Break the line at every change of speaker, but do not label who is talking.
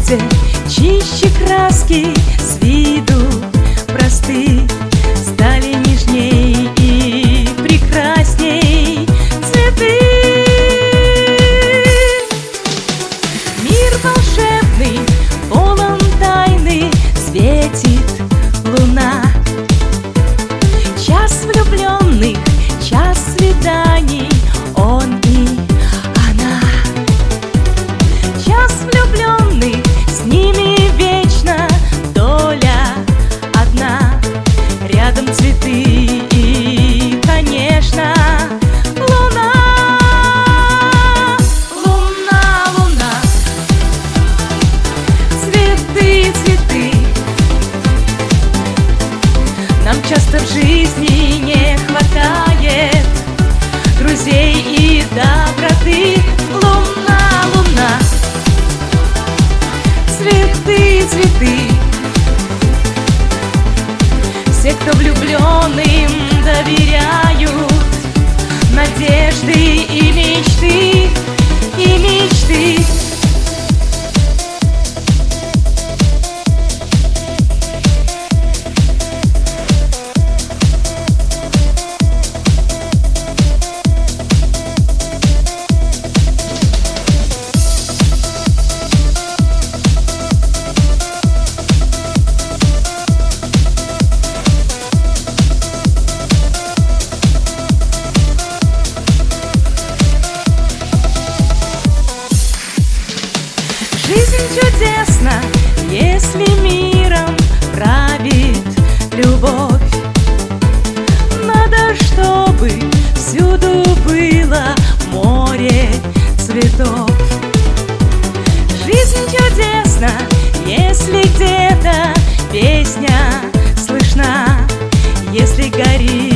солнце чище краски, с виду просты стали нежней и прекрасней цветы. Мир волшебный, полон тайны, светит луна. Час влюбленных, час свиданий, он и она. Час влюбленных, с ними вечно доля одна. Рядом цветы и, конечно, луна. Луна, луна, цветы, цветы. Нам часто в жизни не хватает друзей и доброты. Луна, луна, цветы, цветы. Все, кто влюбленным доверяют надежды и мечты, и мечты. Жизнь чудесна, если миром правит любовь. Надо, чтобы всюду было море цветов. Жизнь чудесна, если где-то песня слышна, если горит